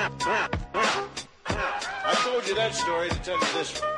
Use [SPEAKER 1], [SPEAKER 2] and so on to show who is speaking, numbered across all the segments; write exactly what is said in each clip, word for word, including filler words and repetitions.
[SPEAKER 1] I told you that story to tell you this one.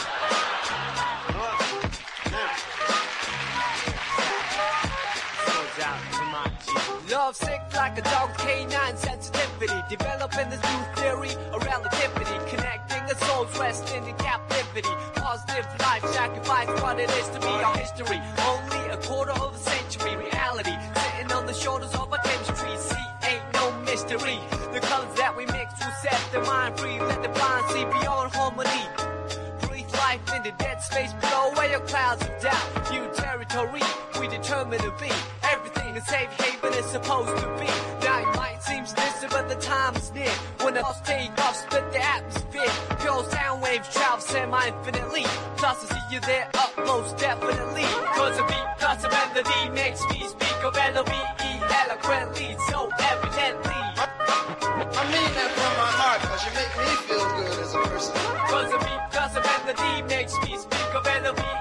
[SPEAKER 2] Love sick like a dog, canine sensitivity. Developing this new theory of relativity. Connecting the souls resting in captivity. Positive life sacrifice what it is to be our history. Only a quarter of a century reality. Sitting on the shoulders of a chemistry. See, ain't no mystery. The colors that we mix will set the mind free. Let the blind see beyond harmony. Breathe life in the dead space below where your clouds of doubt. New territory we determine to be. Everything a safe haven is supposed to be. Now it might seem distant, but the time is near. When the thoughts take off, split the atmosphere. Pure sound waves travel semi-infinitely. Plus I see you there up most definitely. Cause a beat plus a melody makes me speak of L O V E eloquently, so evidently.
[SPEAKER 3] I mean that from my heart, cause you make me feel good as a person.
[SPEAKER 2] Cause a beat plus a melody makes me speak of L O V E